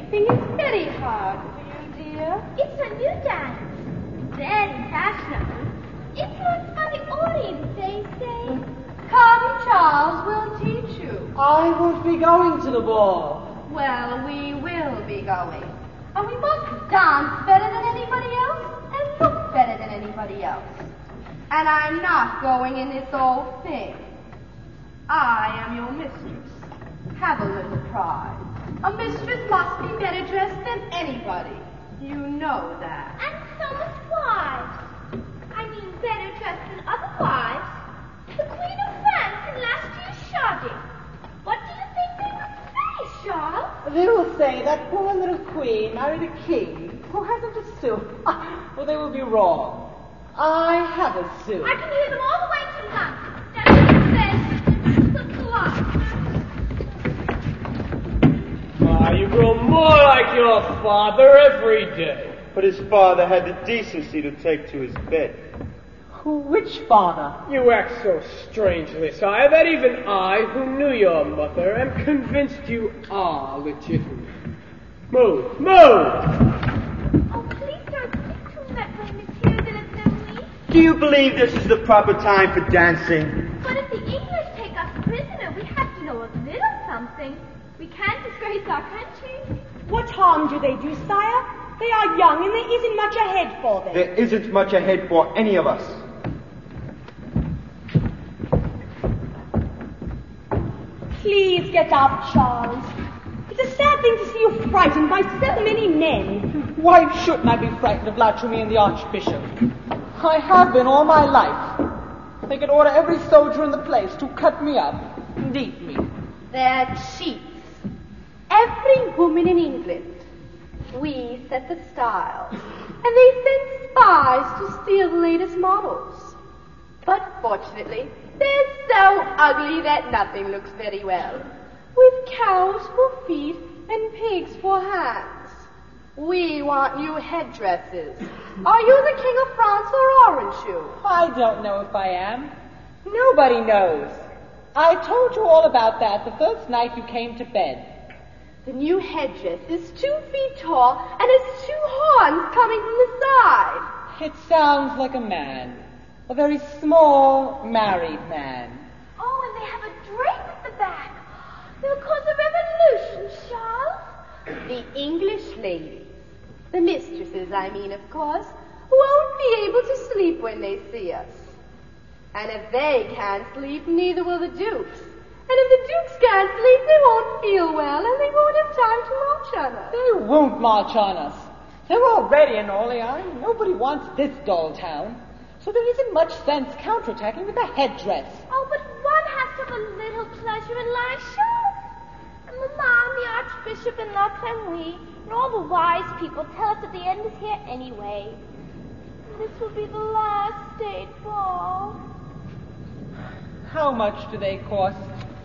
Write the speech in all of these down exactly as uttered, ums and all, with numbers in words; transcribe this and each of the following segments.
skipping is very hard for you, dear. It's a new dance. Very fashionable. Influenced by the Orient, they say. Come, Charles, we'll teach you. I won't be going to the ball. Well, we will be going. And we must dance better than anybody else and look better than anybody else. And I'm not going in this old thing. I am your mistress. Have a little pride. A mistress must be better dressed than anybody. You know that. And so must wives. I mean, better dressed than other wives. The Queen of France in last year's shoddy. What do you think they would say, Charles? They will say that poor little queen married a king who hasn't a sou. Ah, well, they will be wrong. I have a sou. I can hear them all the way to London. That's what it says. The clock. Ah, you grow more like your father every day. But his father had the decency to take to his bed. Which father? You act so strangely, sire, that even I, who knew your mother, am convinced you are legitimate. Move, move! Oh, please don't speak to him that way, Monsieur de la Famille. Do you believe this is the proper time for dancing? But if the English take us prisoner, we have to know a little something. We can't disgrace our country. What harm do they do, sire? They are young and there isn't much ahead for them. There isn't much ahead for any of us. Please get up, Charles. It's a sad thing to see you frightened by so many men. Why shouldn't I be frightened of La Trumie and the Archbishop? I have been all my life. They could order every soldier in the place to cut me up and eat me. They're cheats. Every woman in England. We set the style. And they send spies to steal the latest models. But fortunately, they're so ugly that nothing looks very well. With cows for feet and pigs for hands. We want new headdresses. Are you the King of France or aren't you? I don't know if I am. Nobody knows. I told you all about that the first night you came to bed. The new headdress is two feet tall and has two horns coming from the side. It sounds like a man. A very small, married man. Oh, and they have a drape at the back. They'll cause a revolution, Charles. The English ladies, the mistresses, I mean, of course, won't be able to sleep when they see us. And if they can't sleep, neither will the dukes. And if the dukes can't sleep, they won't feel well, and they won't have time to march on us. They won't march on us. They're already in Orleans. Nobody wants this dull town. So there isn't much sense counterattacking with a headdress. Oh, but one has to have a little pleasure in life, Charles. And Mamma and the Archbishop and La Tremouille and all the wise people tell us that the end is here anyway. And this will be the last state ball. How much do they cost?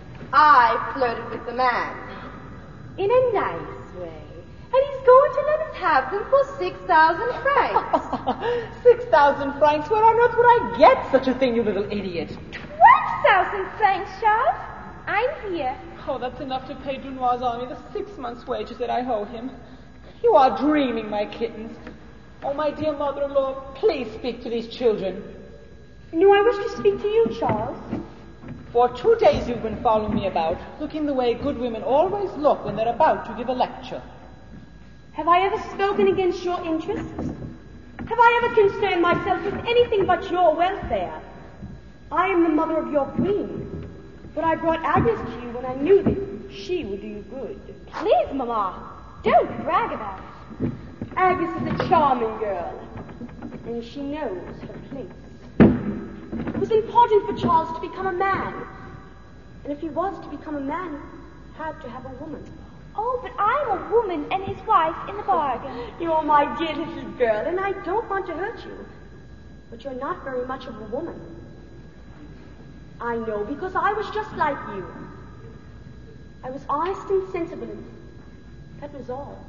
I flirted with the man. In a nice way. And he's going to let us have them for six thousand francs. Six thousand francs? Where on earth would I get such a thing, you little idiot? Twelve thousand francs, Charles. I'm here. Oh, that's enough to pay Dunois' army the six months' wages that I owe him. You are dreaming, my kittens. Oh, my dear mother-in-law, please speak to these children. No, I wish to speak to you, Charles. For two days you've been following me about, looking the way good women always look when they're about to give a lecture. Have I ever spoken against your interests? Have I ever concerned myself with anything but your welfare? I am the mother of your queen, but I brought Agnes to you when I knew that she would do you good. Please, Mamma, don't brag about it. Agnes is a charming girl, and she knows her place. It was important for Charles to become a man, and if he was to become a man, he had to have a woman. Oh, but I'm a woman and his wife in the bargain. You're my dear little girl, and I don't want to hurt you. But you're not very much of a woman. I know, because I was just like you. I was honest and sensible, and that was all.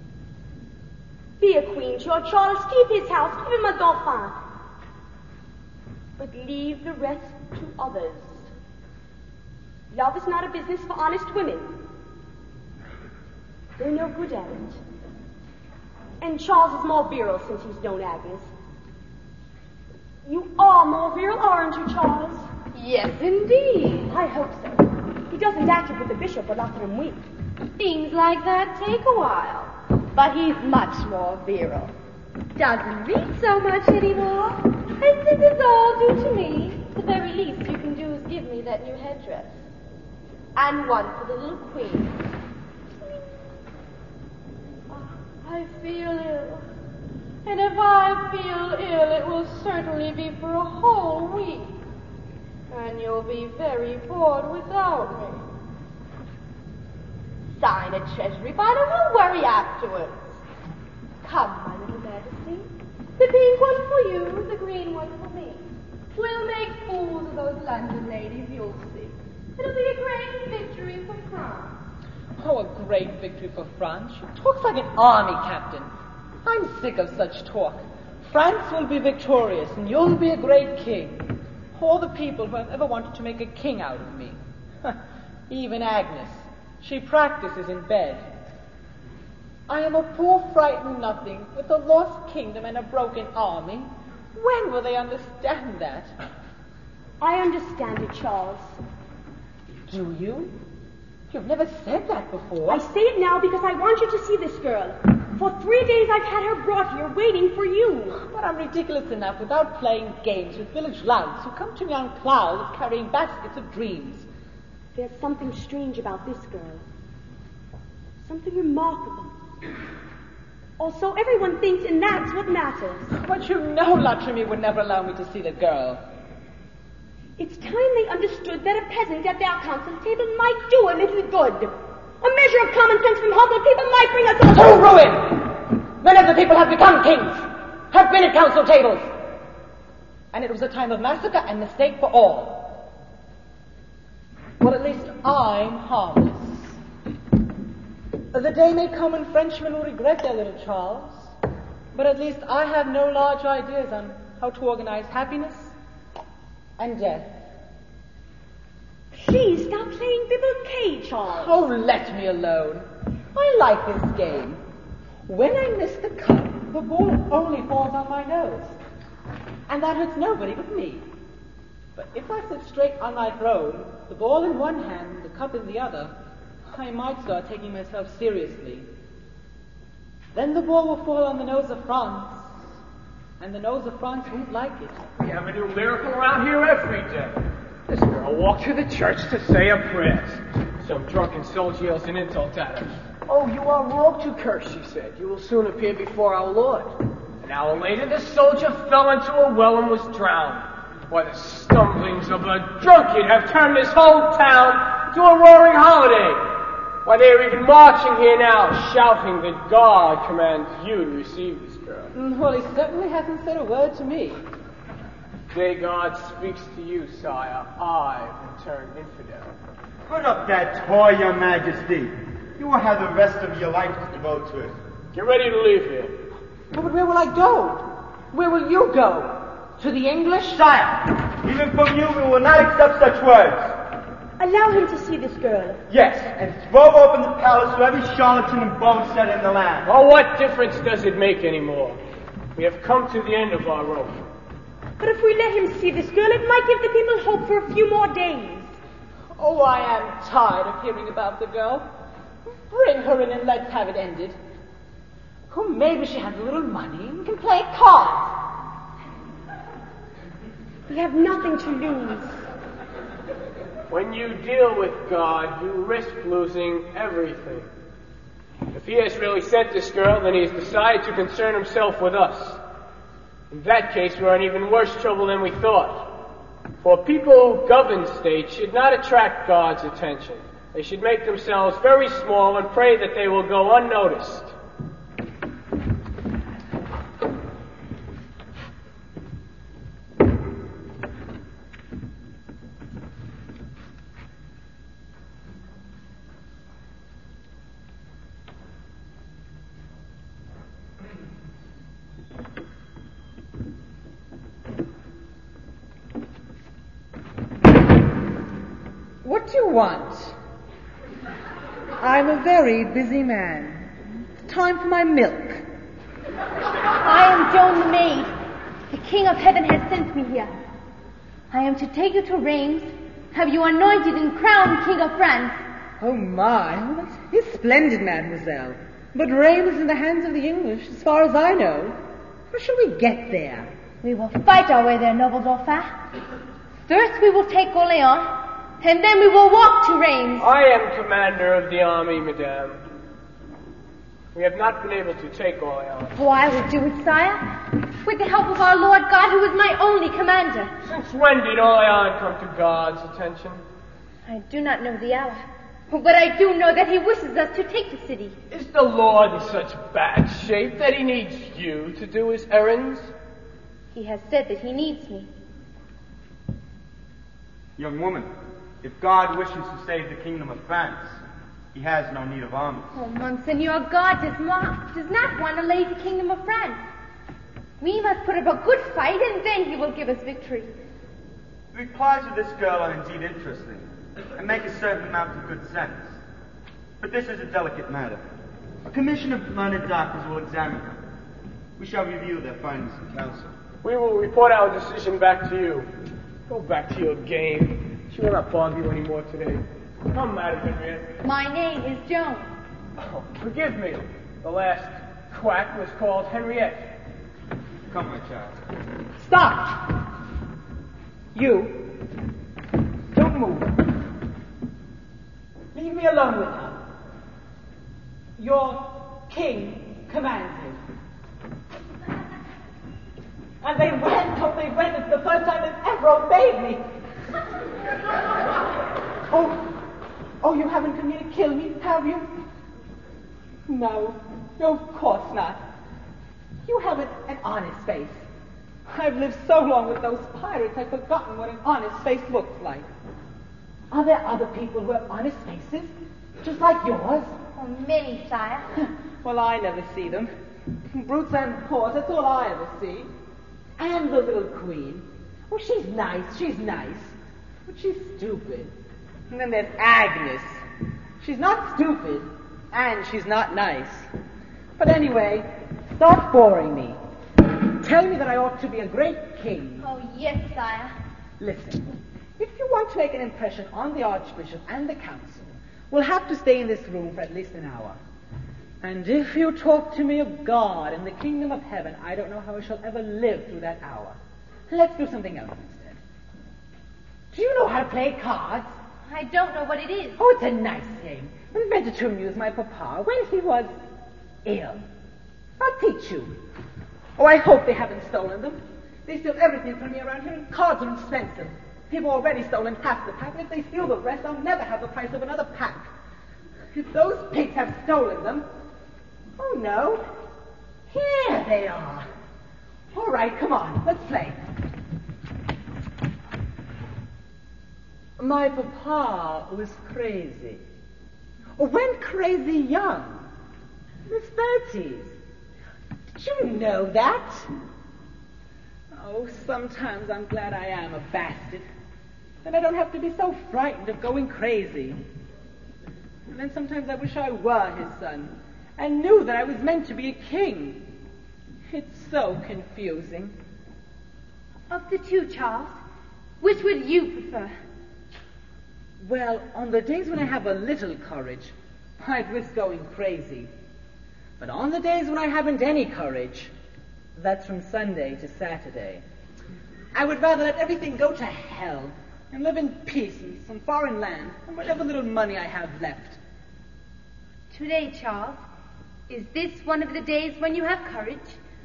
Be a queen to your Charles, keep his house, give him a dauphin. But leave the rest to others. Love is not a business for honest women. They're no good at it. And Charles is more virile since he's known Agnes. You are more virile, aren't you, Charles? Yes, indeed. I hope so. He doesn't act it with the bishop or nothing him weak. Things like that take a while. But he's much more virile. Doesn't read so much anymore. And since it's all due to me, the very least you can do is give me that new headdress. And one for the little queen. Oh, I feel ill. And if I feel ill, it will certainly be for a whole week. And you'll be very bored without me. Sign a treasury bond and we'll worry afterwards. Come, my little majesty. The pink one for you, the green one for me. We'll make fools of those London ladies, you'll see. It'll be a great victory for France. Oh, a great victory for France. She talks like an army captain. I'm sick of such talk. France will be victorious, and you'll be a great king. All the people who have ever wanted to make a king out of me. Even Agnes. She practices in bed. I am a poor frightened nothing with a lost kingdom and a broken army. When will they understand that? I understand it, Charles. Do you? You've never said that before. I say it now because I want you to see this girl. For three days I've had her brought here waiting for you. But I'm ridiculous enough without playing games with village louts who come to me on clouds carrying baskets of dreams. There's something strange about this girl. Something remarkable. Also, everyone thinks, and that's what matters. But you know La Trémie would never allow me to see the girl. It's time they understood that a peasant at their council table might do a little good. A measure of common sense from humble people might bring us all to ruin! Many of the people have become kings, have been at council tables. And it was a time of massacre and mistake for all. Well, at least I'm harmless. The day may come when Frenchmen will regret their little Charles, but at least I have no large ideas on how to organize happiness and death. Please stop playing Bible-K, Charles. Oh, let me alone. I like this game. When I miss the cup, the ball only falls on my nose. And that hurts nobody but me. But if I sit straight on my throne, the ball in one hand, the cup in the other, I might start taking myself seriously. Then the ball will fall on the nose of France, and the nose of France won't like it. We have a new miracle around here every day. This girl walked to the church to say a prayer. Some drunken soldier yells an insult at her. Oh, you are wrong to curse, she said. You will soon appear before our Lord. An hour later, the soldier fell into a well and was drowned. Why, the stumblings of a drunkard have turned this whole town to a roaring holiday. Why, they are even marching here now, shouting that God commands you to receive this girl. Well, he certainly hasn't said a word to me. Today God speaks to you, sire. I will turn infidel. Put up that toy, your majesty. You will have the rest of your life to devote to it. Get ready to leave here. But where will I go? Where will you go? To the English? Sire, even from you we will not accept such words. Allow him to see this girl. Yes, and throw open the palace to every charlatan and bonesetter in the land. Well, what difference does it make anymore? We have come to the end of our rope. But if we let him see this girl, it might give the people hope for a few more days. Oh, I am tired of hearing about the girl. Bring her in and let's have it ended. Oh, maybe she has a little money and can play cards. We have nothing to lose. When you deal with God, you risk losing everything. If he has really sent this girl, then he has decided to concern himself with us. In that case, we're in even worse trouble than we thought. For people who govern states should not attract God's attention. They should make themselves very small and pray that they will go unnoticed. What do you want? I'm a very busy man. It's time for my milk. I am Joan the maid. The King of Heaven has sent me here. I am to take you to Reims, have you anointed and crowned King of France. Oh my, oh, that's splendid, mademoiselle. But Reims is in the hands of the English, as far as I know. How shall we get there? We will fight our way there, noble Dauphin. First we will take Orleans, and then we will walk to Reims. I am commander of the army, madame. We have not been able to take Orleans. Oh, I will do it, sire, with the help of our Lord God, who is my only commander. Since when did Orleans come to God's attention? I do not know the hour, but I do know that he wishes us to take the city. Is the Lord in such bad shape that he needs you to do his errands? He has said that he needs me. Young woman, if God wishes to save the kingdom of France, he has no need of armies. Oh, Monseigneur, God does not, does not want to lay the kingdom of France. We must put up a good fight, and then he will give us victory. The replies of this girl are indeed interesting, and make a certain amount of good sense. But this is a delicate matter. A commission of learned doctors will examine them. We shall review their findings in council. We will report our decision back to you. Go back to your game. She will not bother you anymore today. Come, Madame Henriette. My name is Joan. Oh, forgive me. The last quack was called Henriette. Come, my child. Stop! You. Don't move. Leave me alone with her. Your king commanded. And they went, oh, they went. It's the first time they've ever obeyed me. Oh, oh, you haven't come here to kill me, have you? No, no, of course not. You haven't an honest face. I've lived so long with those pirates, I've forgotten what an honest face looks like. Are there other people who have honest faces, just like yours? Oh, many, sire. Well, I never see them. Brutes and whores, that's all I ever see. And the little queen. Oh, she's nice, she's nice. But she's stupid. And then there's Agnes. She's not stupid, and she's not nice. But anyway, stop boring me. Tell me that I ought to be a great king. Oh, yes, sire. Listen, if you want to make an impression on the Archbishop and the Council, we'll have to stay in this room for at least an hour. And if you talk to me of God and the kingdom of heaven, I don't know how I shall ever live through that hour. Let's do something else instead. Do you know how to play cards? I don't know what it is. Oh, it's a nice game. Invented to amuse my papa when he was ill. I'll teach you. Oh, I hope they haven't stolen them. They steal everything from me around here, and cards are expensive. They've already stolen half the pack, and if they steal the rest, I'll never have the price of another pack. If those pigs have stolen them... Oh, no. Here they are. All right, come on, let's play. My papa was crazy. Went crazy young. In his thirties. Did you know that? Oh, sometimes I'm glad I am a bastard. Then I don't have to be so frightened of going crazy. And then sometimes I wish I were his son and knew that I was meant to be a king. It's so confusing. Of the two, Charles, which would you prefer? Well, on the days when I have a little courage, I'd risk going crazy. But on the days when I haven't any courage, that's from Sunday to Saturday, I would rather let everything go to hell and live in peace in some foreign land and whatever little money I have left. Today, Charles, is this one of the days when you have courage?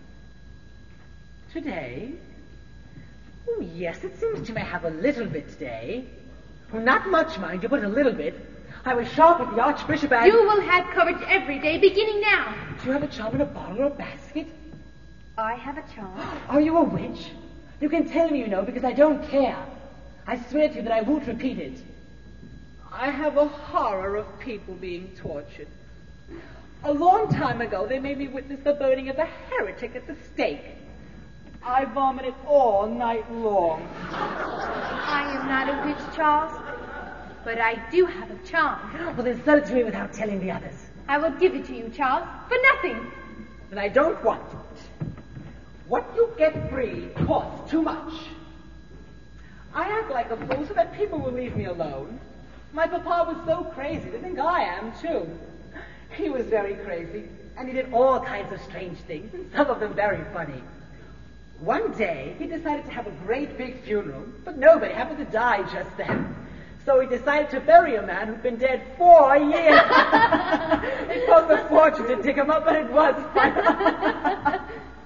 Today? Oh, yes, it seems to me I have a little bit today. Well, not much, mind you, but a little bit. I was sharp with the Archbishop and... You will have courage every day, beginning now. Do you have a charm in a bottle or a basket? I have a charm. Are you a witch? You can tell me, you know, because I don't care. I swear to you that I won't repeat it. I have a horror of people being tortured. A long time ago, they made me witness the burning of a heretic at the stake. I vomited all night long. I am not a witch, Charles. But I do have a charm. Well, then sell it to me without telling the others. I will give it to you, Charles, for nothing. Then I don't want it. What you get free costs too much. I act like a fool so that people will leave me alone. My papa was so crazy. They think I am, too. He was very crazy, and he did all kinds of strange things, and some of them very funny. One day, he decided to have a great big funeral, but nobody happened to die just then. So he decided to bury a man who'd been dead four years. It cost a fortune to dig him up, but it was fun.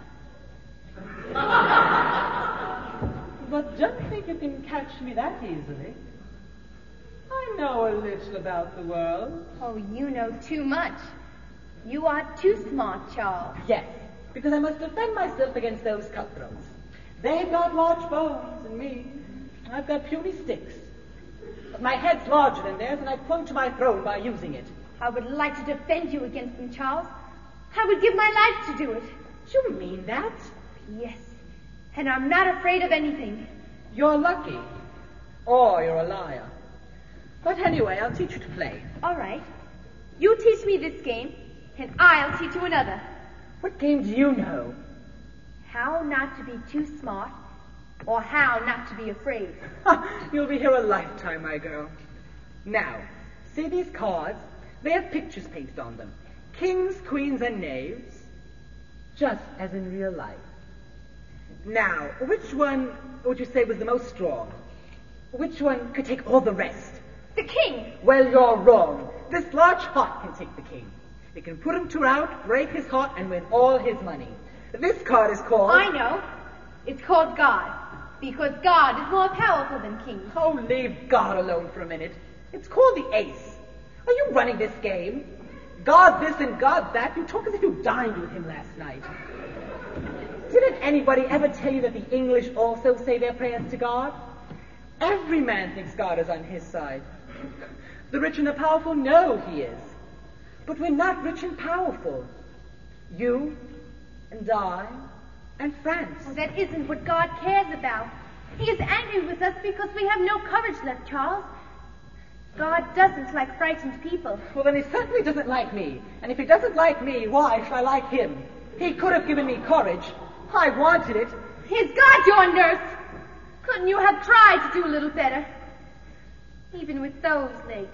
But don't think you can catch me that easily. I know a little about the world. Oh, you know too much. You are too smart, Charles. Yes, because I must defend myself against those cutthroats. They've got large bones, and me, I've got puny sticks. But my head's larger than theirs, and I clung to my throne by using it. I would like to defend you against them, Charles. I would give my life to do it. You mean that? Yes, and I'm not afraid of anything. You're lucky. Or you're a liar. But anyway, I'll teach you to play. All right. You teach me this game, and I'll teach you another. What game do you know? How not to be too smart, or how not to be afraid. You'll be here a lifetime, my girl. Now, see these cards? They have pictures painted on them. Kings, queens, and knaves. Just as in real life. Now, which one would you say was the most strong? Which one could take all the rest? The king. Well, you're wrong. This large heart can take the king. It can put him to rout, break his heart, and win all his money. This card is called... I know. It's called God. Because God is more powerful than kings. Oh, leave God alone for a minute. It's called the ace. Are you running this game? God this and God that? You talk as if you dined with him last night. Didn't anybody ever tell you that the English also say their prayers to God? Every man thinks God is on his side. The rich and the powerful know he is. But we're not rich and powerful. You and I and France. Well, that isn't what God cares about. He is angry with us because we have no courage left, Charles. God doesn't like frightened people. Well, then he certainly doesn't like me. And if he doesn't like me, why should I like him? He could have given me courage. I wanted it. He's got your nurse. Couldn't you have tried to do a little better? Even with those legs.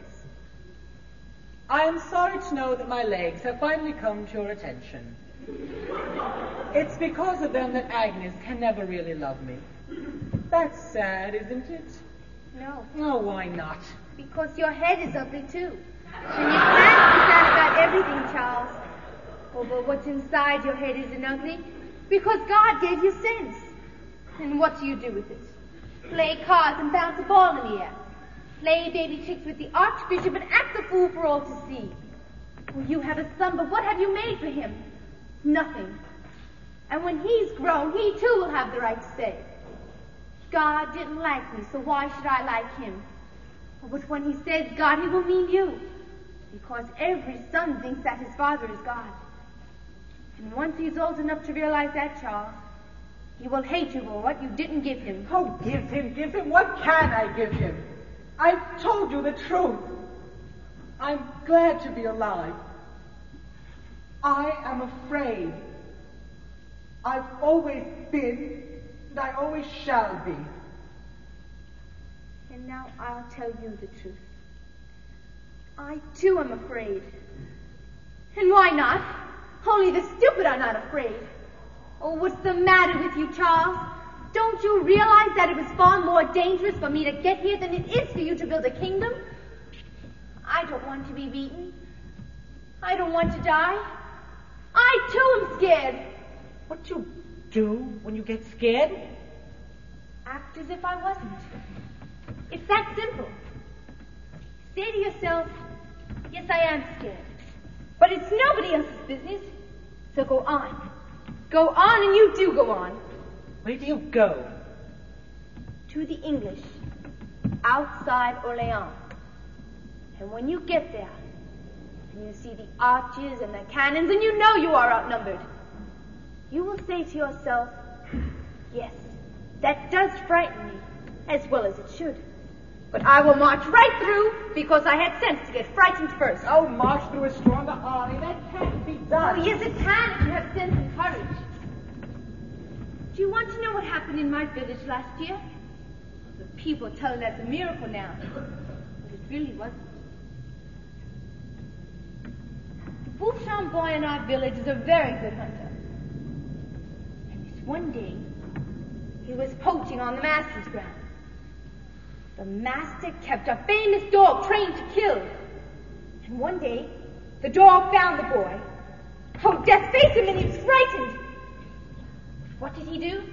I am sorry to know that my legs have finally come to your attention. It's because of them that Agnes can never really love me. That's sad, isn't it? No. Oh, why not? Because your head is ugly, too. And you can't be sad about everything, Charles. Oh, but what's inside your head isn't ugly. Because God gave you sense. And what do you do with it? Play cards and bounce a ball in the air. Play baby tricks with the Archbishop and act the fool for all to see. Well, you have a son, but what have you made for him? Nothing. And when he's grown, he too will have the right to say, God didn't like me, so why should I like him? But when he says God, he will mean you. Because every son thinks that his father is God. And once he's old enough to realize that, Charles, he will hate you for what you didn't give him. Oh, give him, give him. What can I give him? I've told you the truth. I'm glad to be alive. I am afraid. I've always been, and I always shall be. And now I'll tell you the truth. I, too, am afraid. And why not? Only the stupid are not afraid. Oh, what's the matter with you, Charles? Don't you realize that it was far more dangerous for me to get here than it is for you to build a kingdom? I don't want to be beaten. I don't want to die. I, too, am scared. What do you do when you get scared? Act as if I wasn't. It's that simple. Say to yourself, yes, I am scared. But it's nobody else's business. So go on. Go on, and you do go on. Where do you go? To the English, outside Orleans. And when you get there, and you see the arches and the cannons, and you know you are outnumbered, you will say to yourself, yes, that does frighten me, as well as it should. But I will march right through because I had sense to get frightened first. Oh, march through a stronger army. That can't be done. Oh, yes, it can if you have sense and courage. Do you want to know what happened in my village last year? The people tell it as a miracle now, but it really wasn't. The Bouchon boy in our village is a very good hunter. And this one day, he was poaching on the master's ground. The master kept a famous dog trained to kill. And one day, the dog found the boy. Oh, death faced him and he was frightened. What did he do?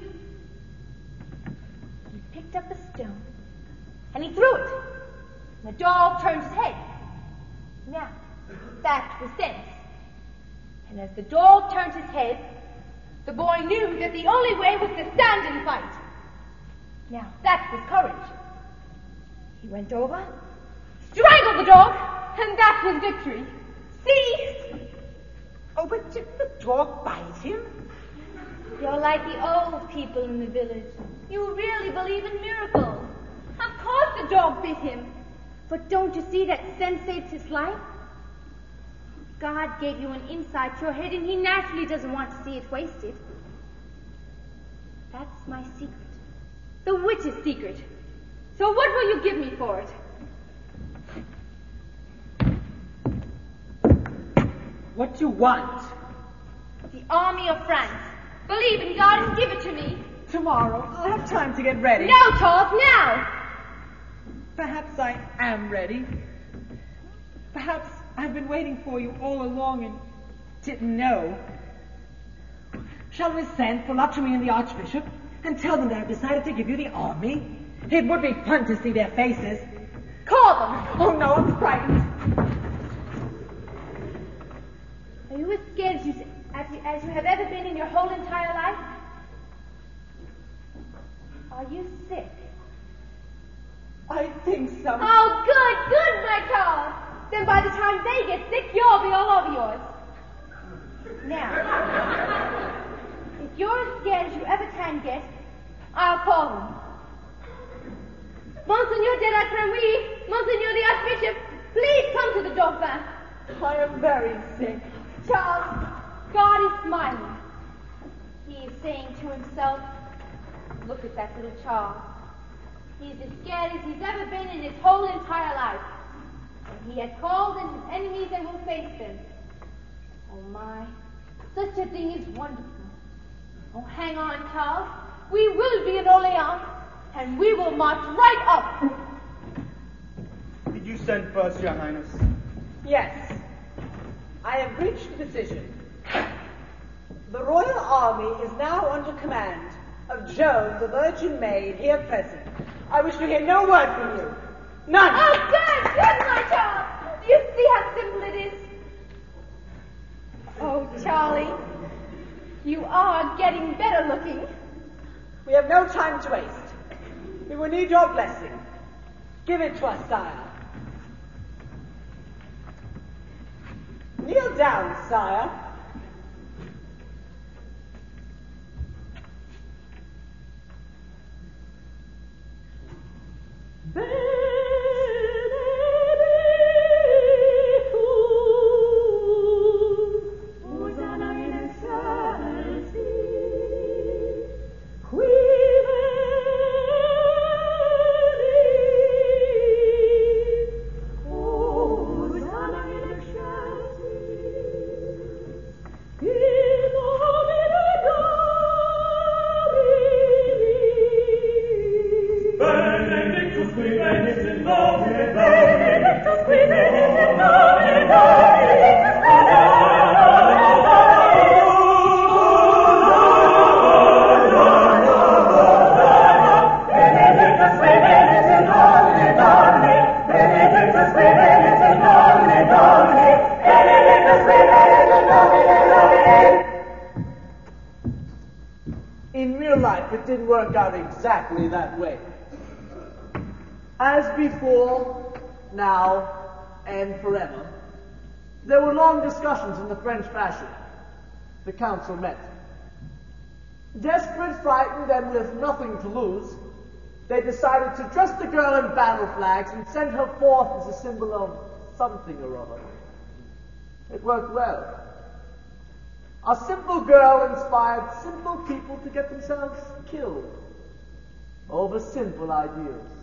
He picked up a stone and he threw it. And the dog turned his head. Now, that was sense. And as the dog turned his head, the boy knew that the only way was to stand and fight. Now, that was courage. He went over, strangled the dog, and that was victory. See? Oh, but did the dog bite him? You're like the old people in the village. You really believe in miracles. Of course the dog bit him. But don't you see that sense saves his life? God gave you an insight to your head, and he naturally doesn't want to see it wasted. That's my secret. The witch's secret. So what will you give me for it? What you want? The army of France. Believe in God and give it to me. Tomorrow. I'll have time to get ready. Now, Charles, now! Perhaps I am ready. Perhaps I've been waiting for you all along and didn't know. Shall we send for Luxury and the Archbishop and tell them that I've decided to give you the army? It would be fun to see their faces. Call them! Oh no, I'm frightened. Are you as scared as you, as you, as you have ever been in your whole entire life? Are you sick? I think so. Oh, good, good, my Charles. Then by the time they get sick, you'll be all over yours. Now, if you're as scared as you ever can get, I'll call them. Monseigneur de la Trémouille, Monseigneur the Archbishop, please come to the Dauphin. I am very sick. Charles, God is smiling. He is saying to himself, look at that little Charles. He's as scared as he's ever been in his whole entire life. And he has called in his enemies and will face them. Oh my, such a thing is wonderful. Oh, hang on, Charles. We will be in Orleans, and we will march right up. Did you send first, Your Highness? Yes. I have reached a decision. The Royal Army is now under command of Joan, the Virgin Maid, here present. I wish to hear no word from you. None. Oh, good, good, my Charles. Do you see how simple it is? Oh, Charlie, you are getting better looking. We have no time to waste. We will need your blessing. Give it to us, sire. Kneel down, sire. Exactly that way. As before, now, and forever, there were long discussions in the French fashion. The council met. Desperate, frightened, and with nothing to lose, they decided to dress the girl in battle flags and send her forth as a symbol of something or other. It worked well. A simple girl inspired simple people to get themselves killed over simple ideas.